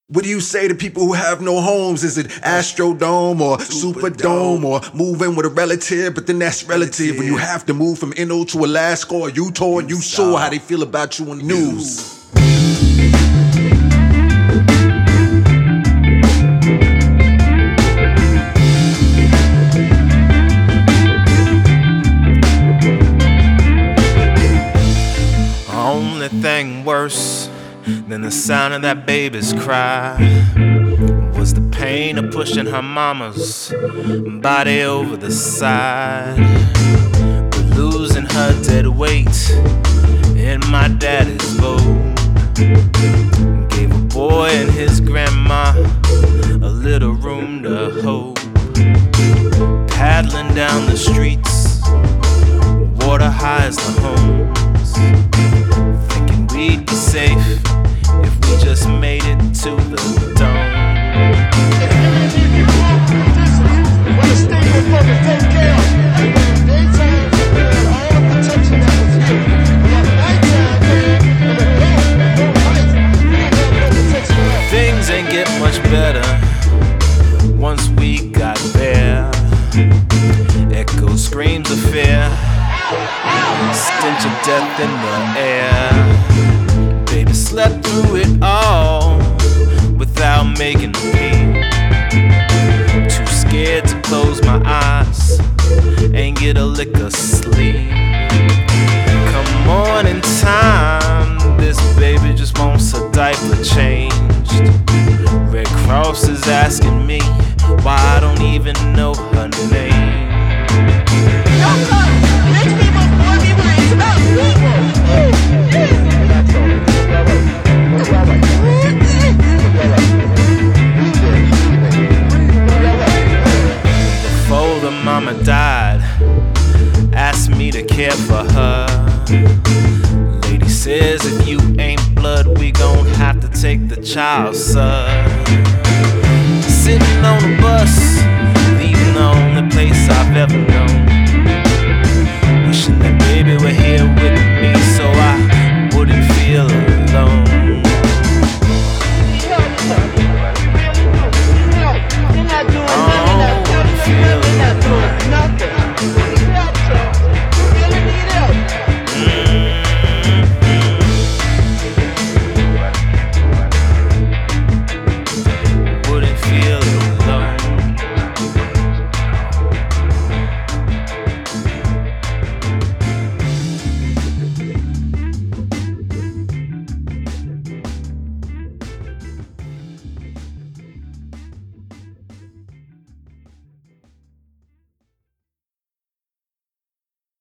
What do you say to people who have no homes? Is it Astrodome or Superdome or move in with a relative? But then that's relative when you have to move from NO to Alaska or Utah and you saw how they feel about you on the news. Only thing worse than the sound of that baby's cry was the pain of pushing her mama's body over the side, but losing her dead weight in my daddy's boat gave a boy and his grandma a little room to hope. Paddling down the streets, water high as the homes, thinking we'd be safe if we just made it to the dome. Things ain't get much better once we got there. Echo screams of fear, stench of death in the air. Baby slept through it all without making a peep. Too scared to close my eyes and get a lick of sleep. Come morning time, this baby just wants a diaper changed. Red Cross is asking me why I don't even know her name. Before the mama died, asked me to care for her. Lady says if you ain't blood, we gon' have to take the child, son. Sitting on a bus, leaving the only place I've ever known, wishing that baby were here with